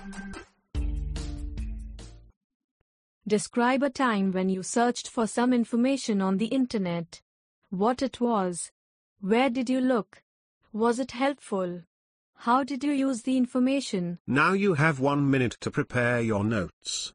Describe a time when you searched for some information on the internet. What it was. Where did you look? Was it helpful? How did you use the information? Now you have 1 minute to prepare your notes.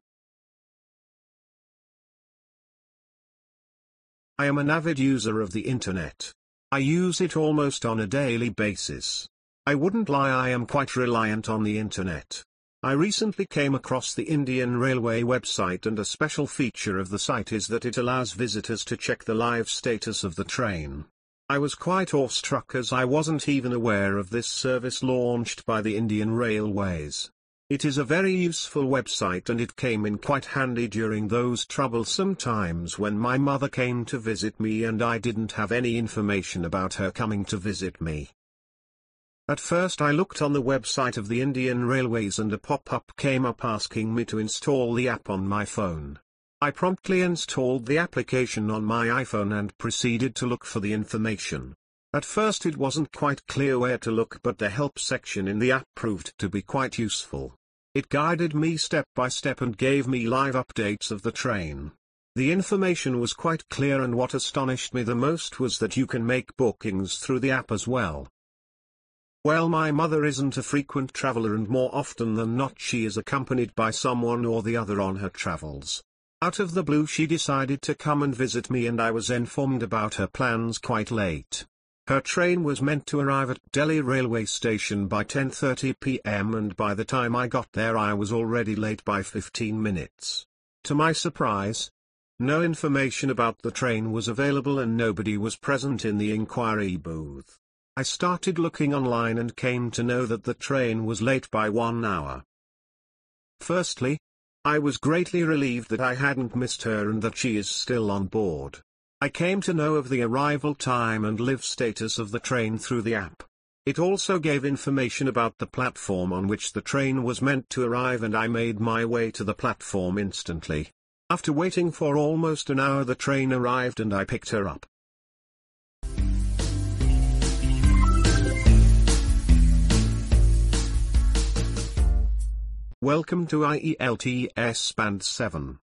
I am an avid user of the internet. I use it almost on a daily basis. I wouldn't lie, I am quite reliant on the internet. I recently came across the Indian Railway website, and a special feature of the site is that it allows visitors to check the live status of the train. I was quite awestruck as I wasn't even aware of this service launched by the Indian Railways. It is a very useful website, and it came in quite handy during those troublesome times when my mother came to visit me and I didn't have any information about her coming to visit me. At first I looked on the website of the Indian Railways and a pop-up came up asking me to install the app on my phone. I promptly installed the application on my iPhone and proceeded to look for the information. At first it wasn't quite clear where to look, but the help section in the app proved to be quite useful. It guided me step by step and gave me live updates of the train. The information was quite clear, and what astonished me the most was that you can make bookings through the app as well. Well, my mother isn't a frequent traveler, and more often than not she is accompanied by someone or the other on her travels. Out of the blue she decided to come and visit me, and I was informed about her plans quite late. Her train was meant to arrive at Delhi railway station by 10:30 p.m. and by the time I got there I was already late by 15 minutes. To my surprise, no information about the train was available and nobody was present in the inquiry booth. I started looking online and came to know that the train was late by 1 hour. Firstly, I was greatly relieved that I hadn't missed her and that she is still on board. I came to know of the arrival time and live status of the train through the app. It also gave information about the platform on which the train was meant to arrive, and I made my way to the platform instantly. After waiting for almost an hour, the train arrived and I picked her up. Welcome to IELTS Band 7.